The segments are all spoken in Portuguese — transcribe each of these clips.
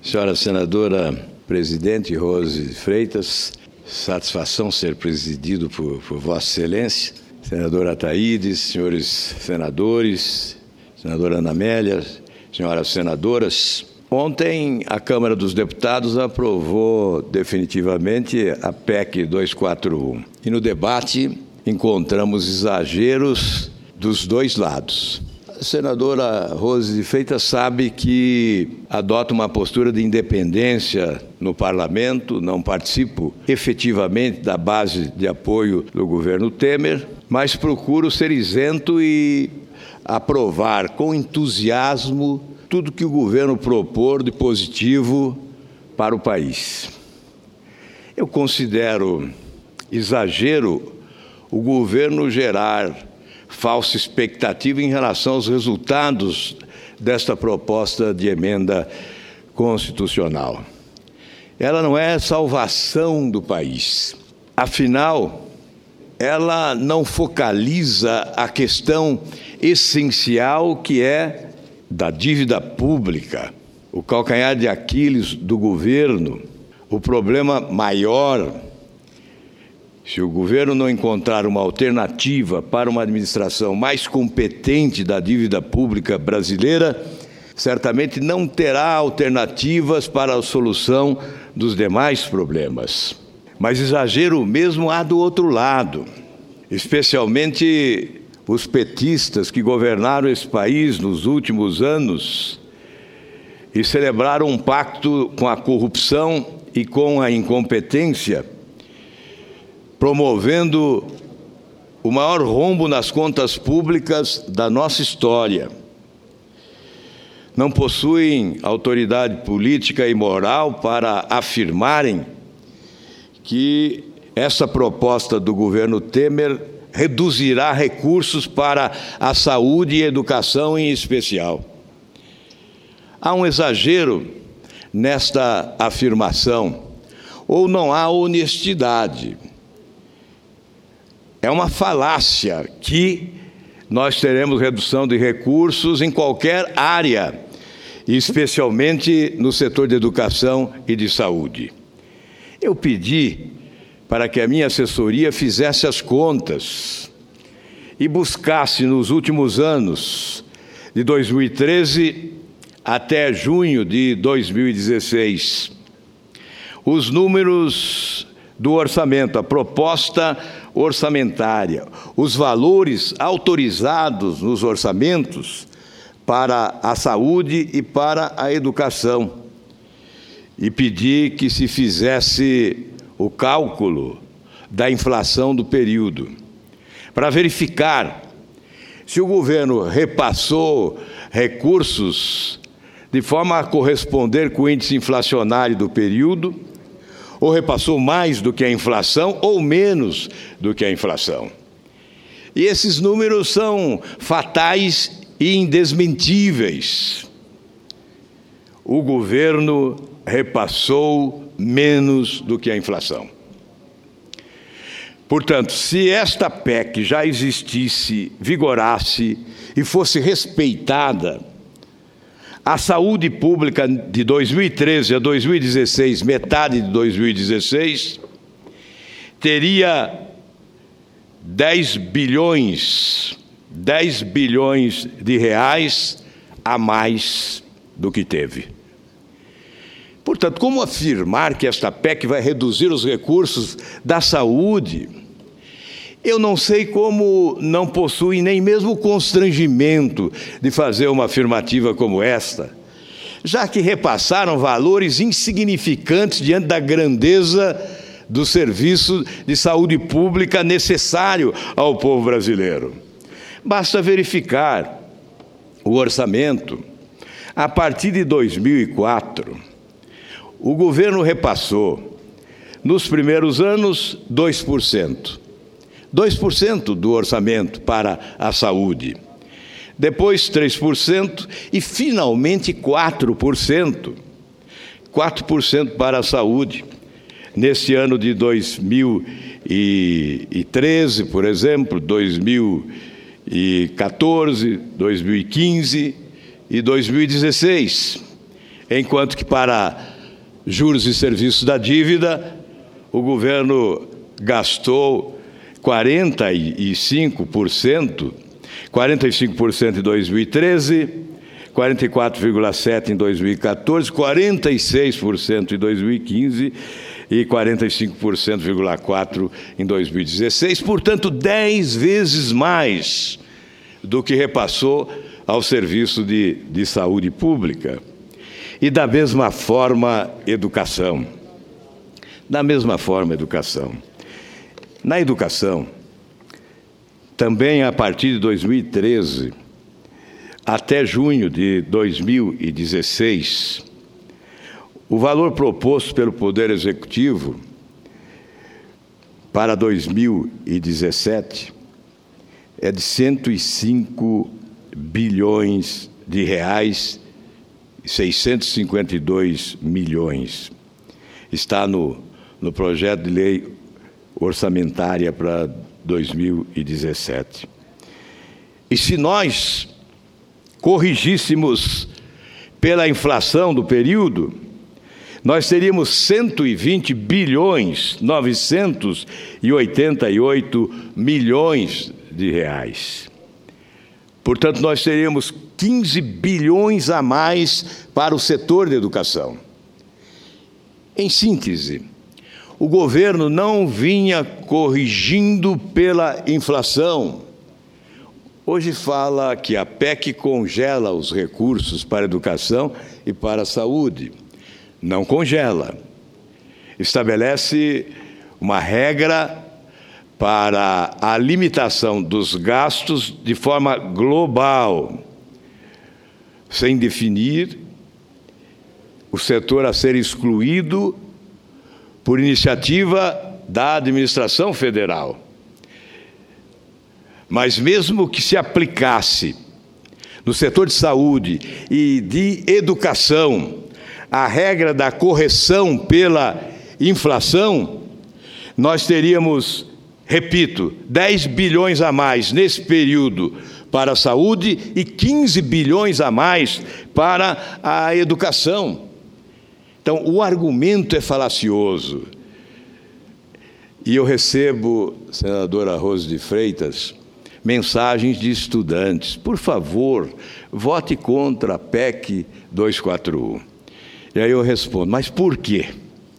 Senhora senadora presidente Rose Freitas, satisfação ser presidido por Vossa Excelência, senadora Ataídes, senhores senadores, senadora Ana Amélia, senhoras senadoras. Ontem, a Câmara dos Deputados aprovou definitivamente a PEC 241. E no debate, encontramos exageros dos dois lados. A senadora Rose Freitas sabe que adota uma postura de independência no parlamento, não participo efetivamente da base de apoio do governo Temer, mas procuro ser isento e aprovar com entusiasmo tudo que o governo propor de positivo para o país. Eu considero exagero o governo gerar falsa expectativa em relação aos resultados desta proposta de emenda constitucional. Ela não é salvação do país. Afinal, ela não focaliza a questão essencial que é da dívida pública, o calcanhar de Aquiles do governo, o problema maior. Se o governo não encontrar uma alternativa para uma administração mais competente da dívida pública brasileira, certamente não terá alternativas para a solução dos demais problemas. Mas exagero mesmo há do outro lado, especialmente os petistas que governaram esse país nos últimos anos e celebraram um pacto com a corrupção e com a incompetência, promovendo o maior rombo nas contas públicas da nossa história. Não possuem autoridade política e moral para afirmarem que essa proposta do governo Temer reduzirá recursos para a saúde e educação em especial. Há um exagero nesta afirmação, ou não há honestidade. É uma falácia que nós teremos redução de recursos em qualquer área, especialmente no setor de educação e de saúde. Eu pedi para que a minha assessoria fizesse as contas e buscasse nos últimos anos, de 2013 até junho de 2016, os números do orçamento, a proposta orçamentária, os valores autorizados nos orçamentos para a saúde e para a educação. E pedi que se fizesse o cálculo da inflação do período, para verificar se o governo repassou recursos de forma a corresponder com o índice inflacionário do período, ou repassou mais do que a inflação, ou menos do que a inflação. E esses números são fatais e indesmentíveis. O governo repassou menos do que a inflação. Portanto, se esta PEC já existisse, vigorasse e fosse respeitada, a saúde pública de 2013 a 2016, metade de 2016, teria 10 bilhões de reais a mais do que teve. Portanto, como afirmar que esta PEC vai reduzir os recursos da saúde? Eu não sei como não possuem nem mesmo o constrangimento de fazer uma afirmativa como esta, já que repassaram valores insignificantes diante da grandeza do serviço de saúde pública necessário ao povo brasileiro. Basta verificar o orçamento. A partir de 2004, o governo repassou, nos primeiros anos, 2%. 2% do orçamento para a saúde. Depois, 3% e, finalmente, 4%. 4% para a saúde. Neste ano de 2013, por exemplo, 2014, 2015 e 2016. enquanto que para juros e serviços da dívida, o governo gastou 45% em 2013, 44,7% em 2014, 46% em 2015 e 45,4% em 2016, portanto, 10 vezes mais do que repassou ao serviço de saúde pública. E da mesma forma, educação. Da mesma forma, educação. Na educação, também a partir de 2013, até junho de 2016, o valor proposto pelo Poder Executivo para 2017 é de 105 bilhões de reais e 652 milhões. Está no projeto de lei orçamentária para 2017. E se nós corrigíssemos pela inflação do período, nós teríamos 120 bilhões 988 milhões de reais. Portanto, nós teríamos 15 bilhões a mais para o setor de educação. Em síntese, o governo não vinha corrigindo pela inflação. Hoje fala que a PEC congela os recursos para a educação e para a saúde. Não congela. Estabelece uma regra para a limitação dos gastos de forma global, sem definir o setor a ser excluído por iniciativa da administração federal. Mas mesmo que se aplicasse no setor de saúde e de educação a regra da correção pela inflação, nós teríamos, repito, 10 bilhões a mais nesse período para a saúde e 15 bilhões a mais para a educação. Então, o argumento é falacioso. E eu recebo, senadora Rose de Freitas, mensagens de estudantes. Por favor, vote contra a PEC 241. E aí eu respondo, mas por quê?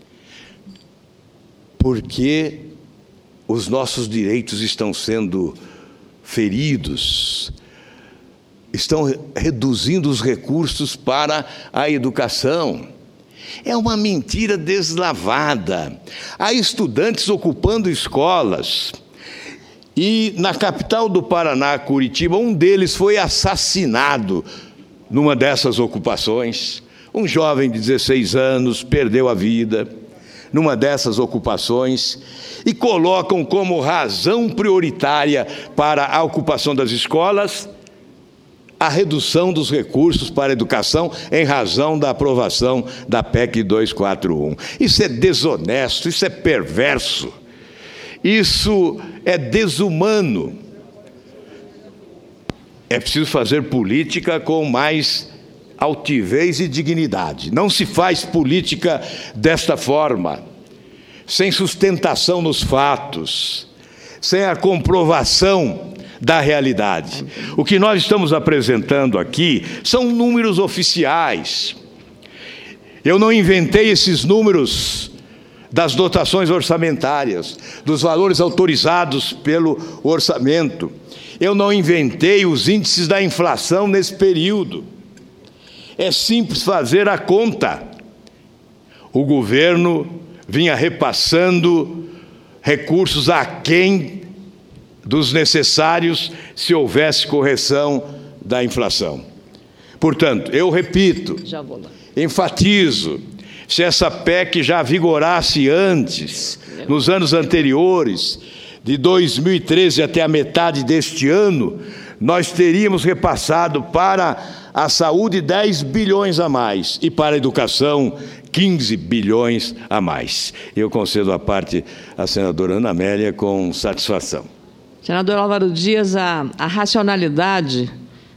Porque os nossos direitos estão sendo feridos, estão reduzindo os recursos para a educação. É uma mentira deslavada. Há estudantes ocupando escolas. E na capital do Paraná, Curitiba, um deles foi assassinado numa dessas ocupações. Um jovem de 16 anos perdeu a vida numa dessas ocupações e colocam como razão prioritária para a ocupação das escolas a redução dos recursos para a educação em razão da aprovação da PEC 241. Isso é desonesto, isso é perverso, isso é desumano. É preciso fazer política com mais altivez e dignidade. Não se faz política desta forma, sem sustentação nos fatos, sem a comprovação da realidade. O que nós estamos apresentando aqui são números oficiais. Eu não inventei esses números das dotações orçamentárias, dos valores autorizados pelo orçamento. Eu não inventei os índices da inflação nesse período. É simples fazer a conta. O governo vinha repassando recursos aquém dos necessários se houvesse correção da inflação. Portanto, eu repito, enfatizo, se essa PEC já vigorasse antes, nos anos anteriores, de 2013 até a metade deste ano, nós teríamos repassado para a saúde 10 bilhões a mais e para a educação 15 bilhões a mais. Eu concedo a parte à senadora Ana Amélia com satisfação. Senador Álvaro Dias, a racionalidade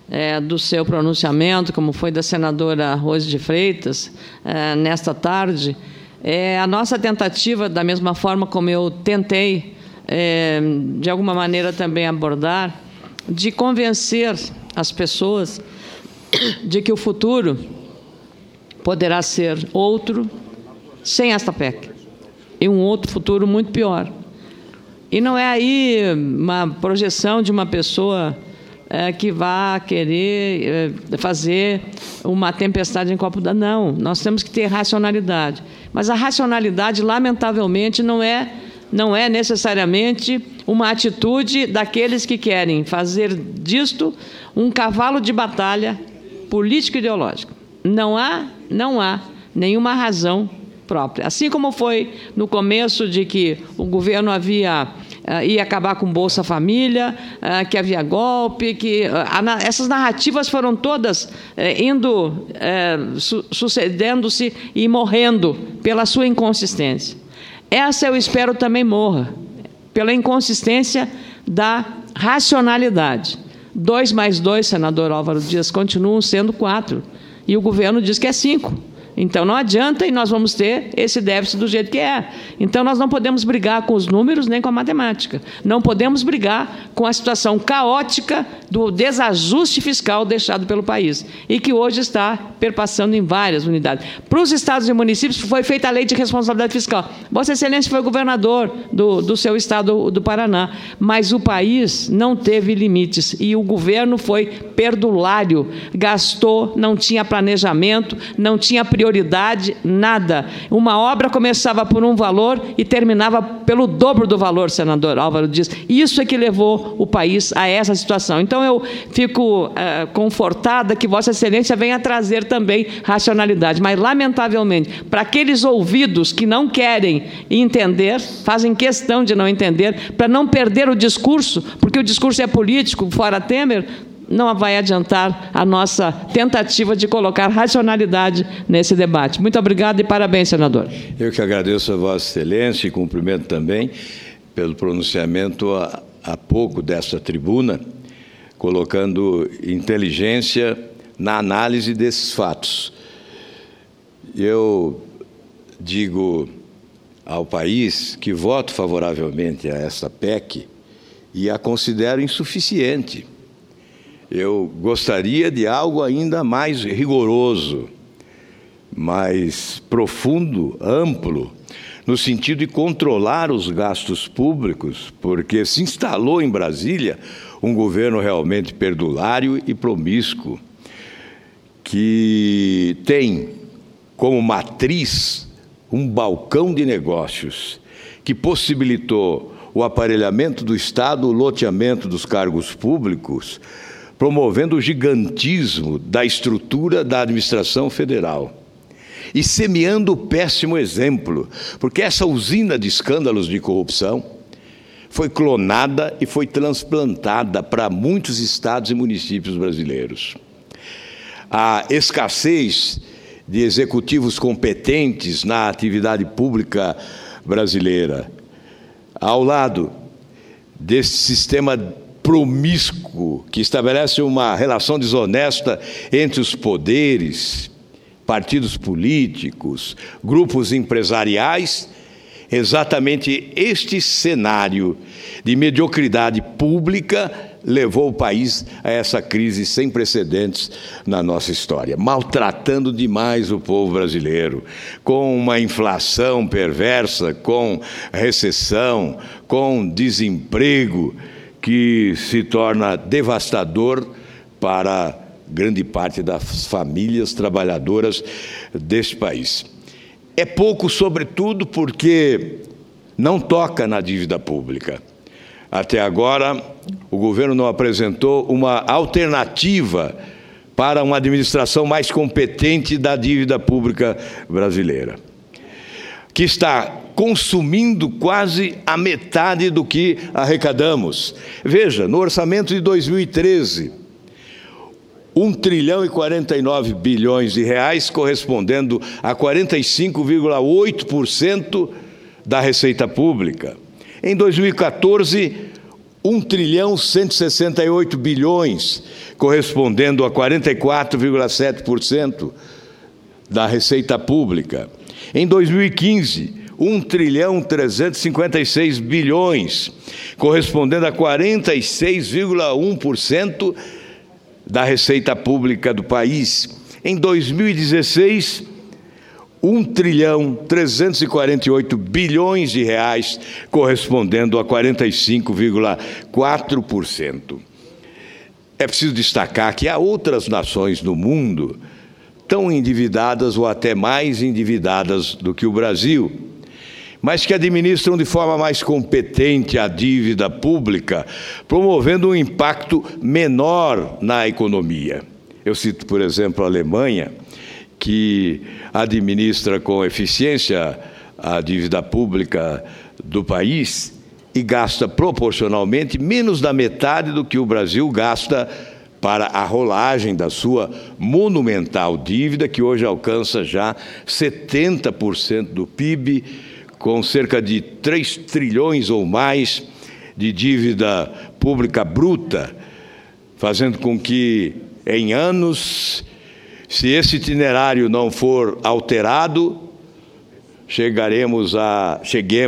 do seu pronunciamento, como foi da senadora Rose de Freitas, nesta tarde, a nossa tentativa, da mesma forma como eu tentei, de alguma maneira também abordar, de convencer as pessoas de que o futuro poderá ser outro sem esta PEC, e um outro futuro muito pior. E não é aí uma projeção de uma pessoa que vá querer fazer uma tempestade em copo d'água. Não, nós temos que ter racionalidade. Mas a racionalidade, lamentavelmente, não é necessariamente uma atitude daqueles que querem fazer disto um cavalo de batalha político-ideológico. Não há nenhuma razão própria. Assim como foi no começo de que o governo ia acabar com Bolsa Família, que havia golpe, que essas narrativas foram todas sucedendo-se e morrendo pela sua inconsistência. Essa eu espero também morra, pela inconsistência da racionalidade. 2 mais 2, senador Álvaro Dias, continuam sendo 4, e o governo diz que é 5. Então, não adianta e nós vamos ter esse déficit do jeito que é. Então, nós não podemos brigar com os números nem com a matemática. Não podemos brigar com a situação caótica do desajuste fiscal deixado pelo país e que hoje está perpassando em várias unidades. Para os estados e municípios foi feita a lei de responsabilidade fiscal. Vossa Excelência foi governador do seu estado do Paraná, mas o país não teve limites e o governo foi perdulário, gastou, não tinha planejamento, não tinha prioridade, nada. Uma obra começava por um valor e terminava pelo dobro do valor, senador Álvaro Dias. Isso é que levou o país a essa situação. Então, eu fico confortada que Vossa Excelência venha trazer também racionalidade. Mas, lamentavelmente, para aqueles ouvidos que não querem entender, fazem questão de não entender, para não perder o discurso, porque o discurso é político, fora Temer, não vai adiantar a nossa tentativa de colocar racionalidade nesse debate. Muito obrigado e parabéns, senador. Eu que agradeço a Vossa Excelência e cumprimento também pelo pronunciamento há pouco desta tribuna, colocando inteligência na análise desses fatos. Eu digo ao país que voto favoravelmente a esta PEC e a considero insuficiente. Eu gostaria de algo ainda mais rigoroso, mais profundo, amplo, no sentido de controlar os gastos públicos, porque se instalou em Brasília um governo realmente perdulário e promíscuo, que tem como matriz um balcão de negócios que possibilitou o aparelhamento do Estado, o loteamento dos cargos públicos, promovendo o gigantismo da estrutura da administração federal e semeando o péssimo exemplo, porque essa usina de escândalos de corrupção foi clonada e foi transplantada para muitos estados e municípios brasileiros. A escassez de executivos competentes na atividade pública brasileira, ao lado desse sistema promíscuo que estabelece uma relação desonesta entre os poderes, partidos políticos, grupos empresariais, exatamente este cenário de mediocridade pública levou o país a essa crise sem precedentes na nossa história, maltratando demais o povo brasileiro, com uma inflação perversa, com recessão, com desemprego, que se torna devastador para grande parte das famílias trabalhadoras deste país. É pouco, sobretudo, porque não toca na dívida pública. Até agora, o governo não apresentou uma alternativa para uma administração mais competente da dívida pública brasileira, que está consumindo quase a metade do que arrecadamos. Veja, no orçamento de 2013, 1 trilhão e 49 bilhões de reais, correspondendo a 45,8% da receita pública. Em 2014, 1.168 bilhões, correspondendo a 44,7% da receita pública. Em 2015, 1.356 bilhões, correspondendo a 46,1% da receita pública do país. Em 2016, 1.348 bilhões de reais, correspondendo a 45,4%. É preciso destacar que há outras nações no mundo tão endividadas ou até mais endividadas do que o Brasil, mas que administram de forma mais competente a dívida pública, promovendo um impacto menor na economia. Eu cito, por exemplo, a Alemanha, que administra com eficiência a dívida pública do país e gasta proporcionalmente menos da metade do que o Brasil gasta para a rolagem da sua monumental dívida, que hoje alcança já 70% do PIB, com cerca de 3 trilhões ou mais de dívida pública bruta, fazendo com que, em anos, se esse itinerário não for alterado, cheguemos a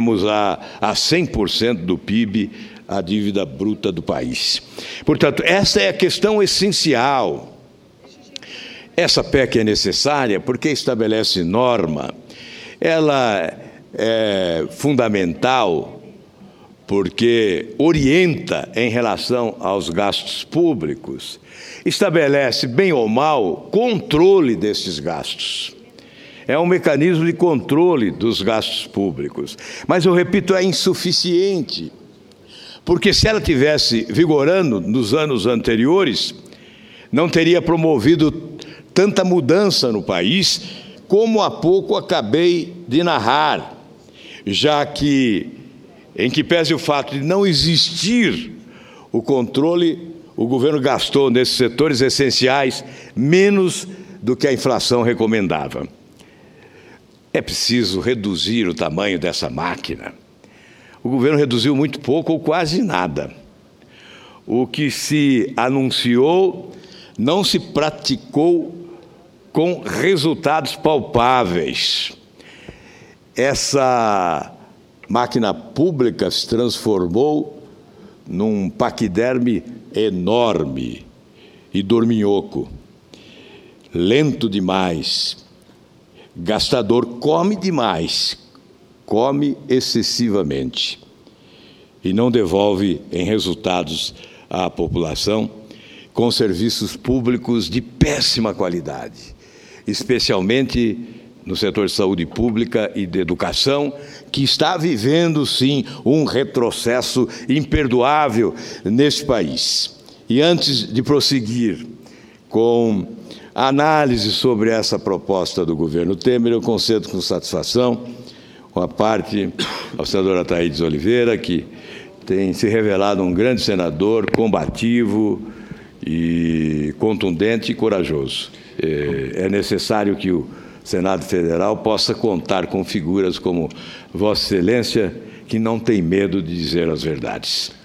100% do PIB, a dívida bruta do país. Portanto, essa é a questão essencial. Essa PEC é necessária porque estabelece norma. Ela é fundamental porque orienta em relação aos gastos públicos, estabelece, bem ou mal, controle desses gastos. É um mecanismo de controle dos gastos públicos. Mas, eu repito, é insuficiente, porque se ela tivesse vigorando nos anos anteriores, não teria promovido tanta mudança no país, como há pouco acabei de narrar, já que, em que pese o fato de não existir o controle, o governo gastou nesses setores essenciais menos do que a inflação recomendava. É preciso reduzir o tamanho dessa máquina. O governo reduziu muito pouco ou quase nada. O que se anunciou não se praticou com resultados palpáveis. Essa máquina pública se transformou num paquiderme enorme e dorminhoco, lento demais, gastador, come demais, come excessivamente e não devolve em resultados à população, com serviços públicos de péssima qualidade, especialmente no setor de saúde pública e de educação, que está vivendo, sim, um retrocesso imperdoável neste país. E antes de prosseguir com a análise sobre essa proposta do governo Temer, eu concedo com satisfação uma parte ao senador Ataídes Oliveira, que tem se revelado um grande senador, combativo e contundente e corajoso. É necessário que o Senado Federal possa contar com figuras como Vossa Excelência, que não tem medo de dizer as verdades.